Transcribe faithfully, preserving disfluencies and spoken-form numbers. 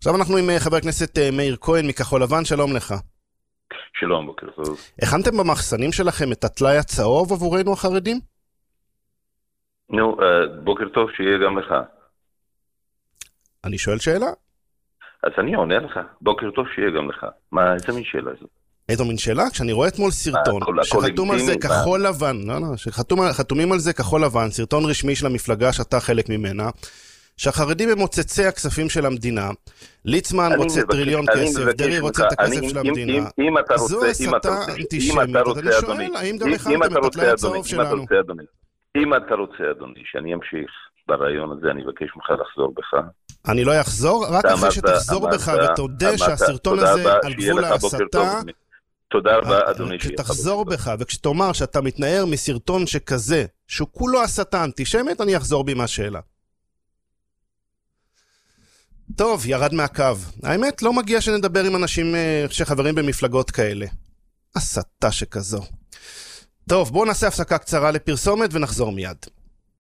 עכשיו אנחנו עם חבר הכנסת מאיר כהן מכחול לבן, שלום לך. שלום, בוקר טוב. הכנתם במחסנים שלכם את הטלאי הצהוב עבורנו החרדים? נו, בוקר טוב, שיהיה גם לך. אני שואל שאלה? אז אני עונה לך, בוקר טוב, שיהיה גם לך. מה, איזה מין שאלה הזאת? איזו מין שאלה? כשאני רואה אתמול סרטון שחתום על זה כחול לבן, לא, לא, שחתומים על זה כחול לבן, סרטון רשמי של המפלגה שאתה חלק ממנה, שהחרדים הם מוצצי הכספים של המדינה, ליצמן רוצה טריליון כסף, דרי רוצה את הכסף של המדינה. זו הסתה אנטישמית. אני שואל, האם גם הכנתם את הטלאי הצהוב שלנו? אם אתה רוצה, אדוני, שאני אמשיך ברעיון הזה, אני מבקש ממך לחזור בך. אני לא אחזור, רק אחרי שתחזור בך ותודה שהסרטון הזה על גבול ההסתה. תודה רבה, אדוני. כשתחזור בך וכשתאמר שאתה מתנער מסרטון שכזה, שהוא כולו הסתה אנטישמית, אני אחזור בי מהשאלה. טוב, ירד מהקו. האמת, לא מגיע שנדבר עם אנשים שחברים במפלגות כאלה. הסתה שכזו. טוב, בואו נעשה הפסקה קצרה לפרסומת ונחזור מיד.